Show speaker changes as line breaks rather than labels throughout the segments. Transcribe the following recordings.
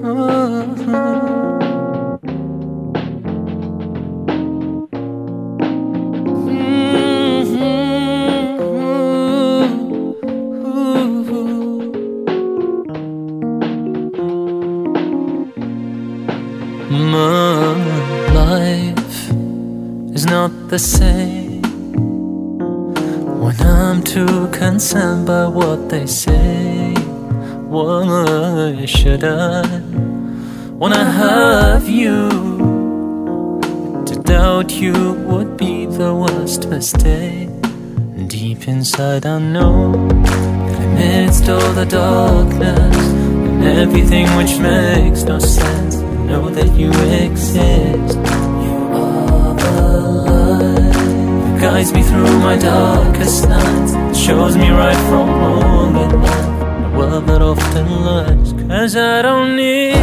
My life is not the same when I'm too concerned by what they say. Why should I, when I have you, to doubt you would be the worst mistake? Deep inside I know that amidst all the darkness and everything which makes no sense, know that you exist. You are the light that guides me through my darkest nights, shows me right from wrong at night, a world that often lies. 'Cause I don't need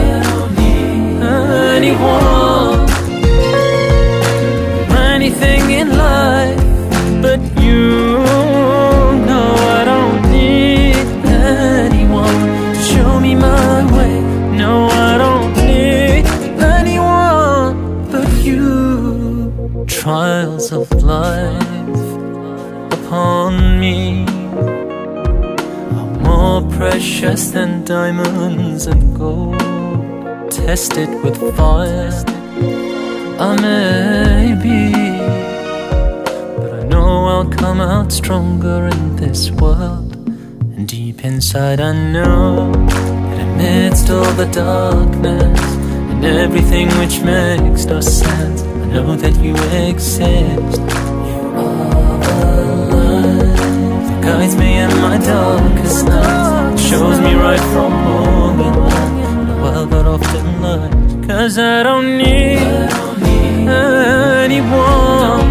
anyone or anything in life but you. No, I don't need anyone to show me my way. No, I don't need anyone but you. Trials of life upon me are more precious than diamonds and gold. Tested with fire I may be, but I know I'll come out stronger in this world. And deep inside I know that amidst all the darkness and everything which makes no sense, I know that you exist. You are the light that guides me in my darkest nights, shows me right from wrong at night, the world that often lies. 'Cause I don't need anyone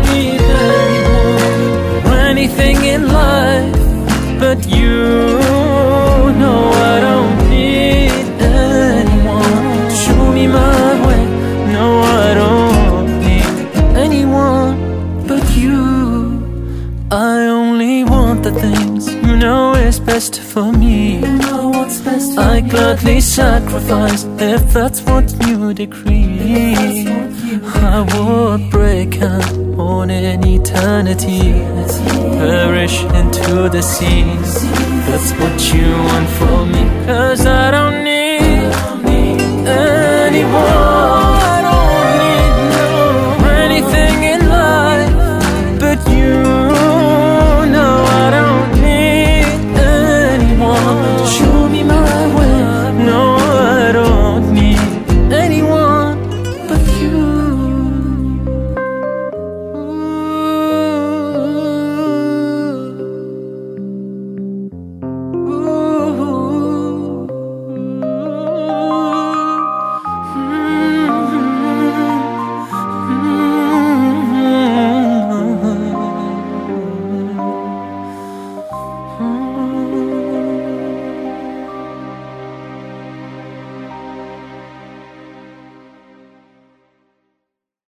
or anything in life but you. No, I don't need anyone to show me my way. No, I don't need anyone but you. I only want the things you know is best for me. I gladly sacrifice if that's what you decree. I would break out on in eternity, perish into the sea. That's what you want from me. 'Cause I don't need